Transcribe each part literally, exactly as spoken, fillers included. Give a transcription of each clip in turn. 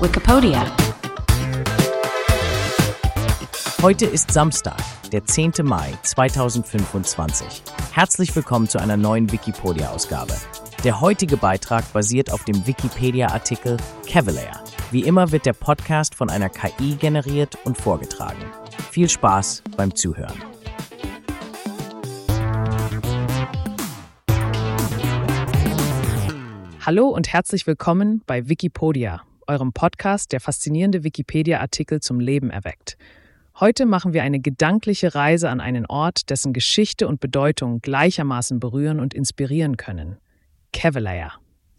Wikipedia. Heute ist Samstag, der zehnte Mai zweitausendfünfundzwanzig. Herzlich willkommen zu einer neuen Wikipedia-Ausgabe. Der heutige Beitrag basiert auf dem Wikipedia-Artikel Cavalier. Wie immer wird der Podcast von einer K I generiert und vorgetragen. Viel Spaß beim Zuhören. Hallo und herzlich willkommen bei Wikipedia, eurem Podcast, der faszinierende Wikipedia-Artikel zum Leben erweckt. Heute machen wir eine gedankliche Reise an einen Ort, dessen Geschichte und Bedeutung gleichermaßen berühren und inspirieren können. Cavalier.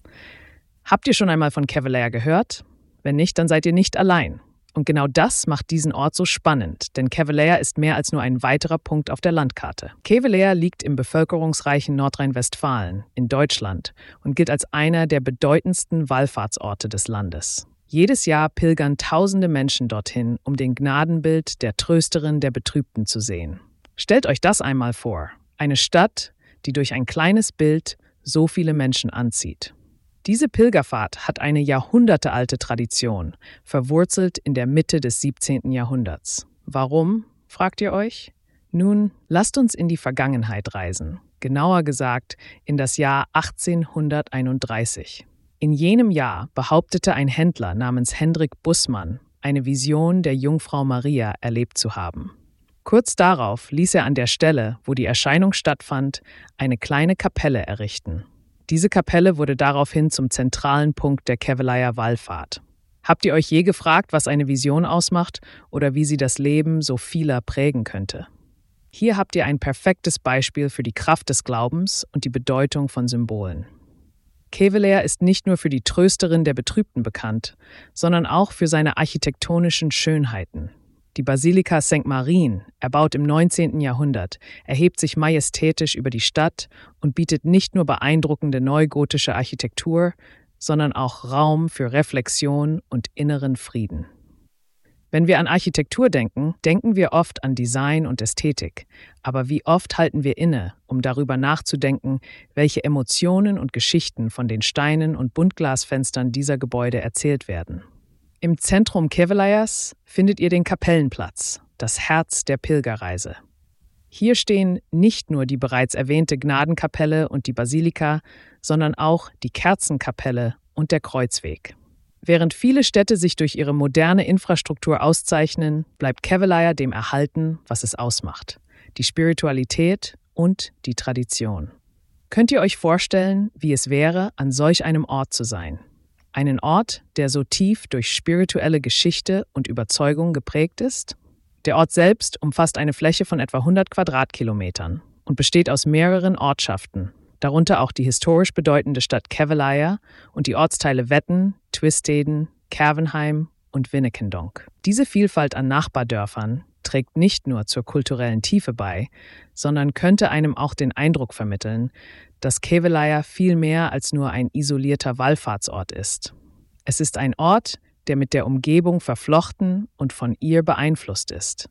Habt ihr schon einmal von Cavalier gehört? Wenn nicht, dann seid ihr nicht allein. Und genau das macht diesen Ort so spannend, denn Cavalier ist mehr als nur ein weiterer Punkt auf der Landkarte. Cavalier liegt im bevölkerungsreichen Nordrhein-Westfalen in Deutschland und gilt als einer der bedeutendsten Wallfahrtsorte des Landes. Jedes Jahr pilgern tausende Menschen dorthin, um den Gnadenbild der Trösterin der Betrübten zu sehen. Stellt euch das einmal vor, eine Stadt, die durch ein kleines Bild so viele Menschen anzieht. Diese Pilgerfahrt hat eine jahrhundertealte Tradition, verwurzelt in der Mitte des siebzehnten Jahrhunderts. Warum, fragt ihr euch? Nun, lasst uns in die Vergangenheit reisen, genauer gesagt in das Jahr achtzehnhunderteinunddreißig. In jenem Jahr behauptete ein Händler namens Hendrik Bussmann, eine Vision der Jungfrau Maria erlebt zu haben. Kurz darauf ließ er an der Stelle, wo die Erscheinung stattfand, eine kleine Kapelle errichten. Diese Kapelle wurde daraufhin zum zentralen Punkt der Cavalier-Wallfahrt. Habt ihr euch je gefragt, was eine Vision ausmacht oder wie sie das Leben so vieler prägen könnte? Hier habt ihr ein perfektes Beispiel für die Kraft des Glaubens und die Bedeutung von Symbolen. Cavalier ist nicht nur für die Trösterin der Betrübten bekannt, sondern auch für seine architektonischen Schönheiten. Die Basilika Sankt Marien, erbaut im neunzehnten Jahrhundert, erhebt sich majestätisch über die Stadt und bietet nicht nur beeindruckende neugotische Architektur, sondern auch Raum für Reflexion und inneren Frieden. Wenn wir an Architektur denken, denken wir oft an Design und Ästhetik. Aber wie oft halten wir inne, um darüber nachzudenken, welche Emotionen und Geschichten von den Steinen und Buntglasfenstern dieser Gebäude erzählt werden? Im Zentrum Cavaliers findet ihr den Kapellenplatz, das Herz der Pilgerreise. Hier stehen nicht nur die bereits erwähnte Gnadenkapelle und die Basilika, sondern auch die Kerzenkapelle und der Kreuzweg. Während viele Städte sich durch ihre moderne Infrastruktur auszeichnen, bleibt Cavalier dem erhalten, was es ausmacht: die Spiritualität und die Tradition. Könnt ihr euch vorstellen, wie es wäre, an solch einem Ort zu sein? Einen Ort, der so tief durch spirituelle Geschichte und Überzeugung geprägt ist? Der Ort selbst umfasst eine Fläche von etwa hundert Quadratkilometern und besteht aus mehreren Ortschaften, darunter auch die historisch bedeutende Stadt Cavalier und die Ortsteile Wetten, Twisteden, Cavenheim und Winnekendonck. Diese Vielfalt an Nachbardörfern trägt nicht nur zur kulturellen Tiefe bei, sondern könnte einem auch den Eindruck vermitteln, dass Cavalier viel mehr als nur ein isolierter Wallfahrtsort ist. Es ist ein Ort, der mit der Umgebung verflochten und von ihr beeinflusst ist.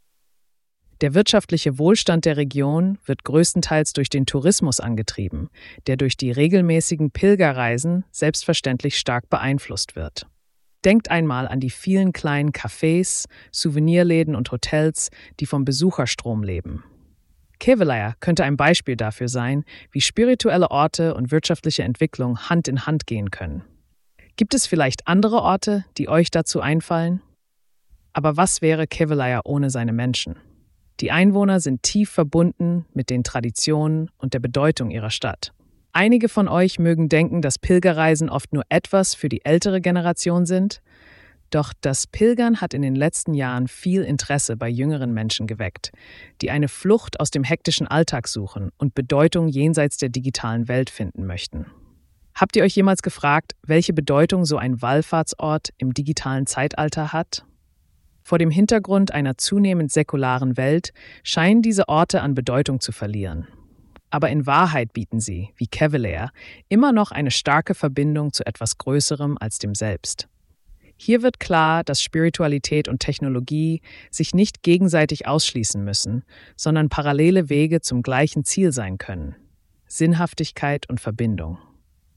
Der wirtschaftliche Wohlstand der Region wird größtenteils durch den Tourismus angetrieben, der durch die regelmäßigen Pilgerreisen selbstverständlich stark beeinflusst wird. Denkt einmal an die vielen kleinen Cafés, Souvenirläden und Hotels, die vom Besucherstrom leben. Cavalier könnte ein Beispiel dafür sein, wie spirituelle Orte und wirtschaftliche Entwicklung Hand in Hand gehen können. Gibt es vielleicht andere Orte, die euch dazu einfallen? Aber was wäre Cavalier ohne seine Menschen? Die Einwohner sind tief verbunden mit den Traditionen und der Bedeutung ihrer Stadt. Einige von euch mögen denken, dass Pilgerreisen oft nur etwas für die ältere Generation sind. Doch das Pilgern hat in den letzten Jahren viel Interesse bei jüngeren Menschen geweckt, die eine Flucht aus dem hektischen Alltag suchen und Bedeutung jenseits der digitalen Welt finden möchten. Habt ihr euch jemals gefragt, welche Bedeutung so ein Wallfahrtsort im digitalen Zeitalter hat? Vor dem Hintergrund einer zunehmend säkularen Welt scheinen diese Orte an Bedeutung zu verlieren. Aber in Wahrheit bieten sie, wie Cavalier, immer noch eine starke Verbindung zu etwas Größerem als dem Selbst. Hier wird klar, dass Spiritualität und Technologie sich nicht gegenseitig ausschließen müssen, sondern parallele Wege zum gleichen Ziel sein können: Sinnhaftigkeit und Verbindung.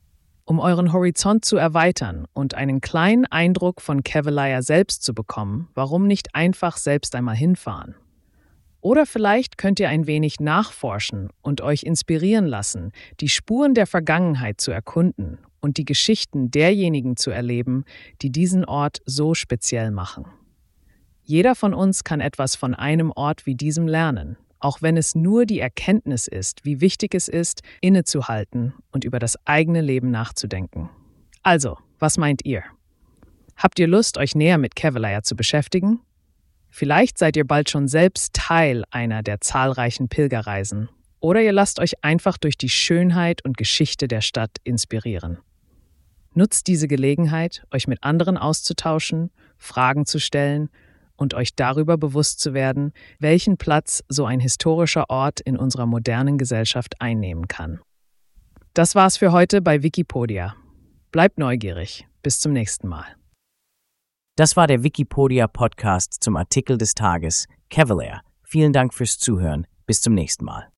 Um euren Horizont zu erweitern und einen kleinen Eindruck von Cavalier selbst zu bekommen, warum nicht einfach selbst einmal hinfahren? Oder vielleicht könnt ihr ein wenig nachforschen und euch inspirieren lassen, die Spuren der Vergangenheit zu erkunden und die Geschichten derjenigen zu erleben, die diesen Ort so speziell machen. Jeder von uns kann etwas von einem Ort wie diesem lernen, auch wenn es nur die Erkenntnis ist, wie wichtig es ist, innezuhalten und über das eigene Leben nachzudenken. Also, was meint ihr? Habt ihr Lust, euch näher mit Cavalier zu beschäftigen? Vielleicht seid ihr bald schon selbst Teil einer der zahlreichen Pilgerreisen. Oder ihr lasst euch einfach durch die Schönheit und Geschichte der Stadt inspirieren. Nutzt diese Gelegenheit, euch mit anderen auszutauschen, Fragen zu stellen und euch darüber bewusst zu werden, welchen Platz so ein historischer Ort in unserer modernen Gesellschaft einnehmen kann. Das war's für heute bei Wikipedia. Bleibt neugierig. Bis zum nächsten Mal. Das war der Wikipedia-Podcast zum Artikel des Tages Cavalier. Vielen Dank fürs Zuhören. Bis zum nächsten Mal.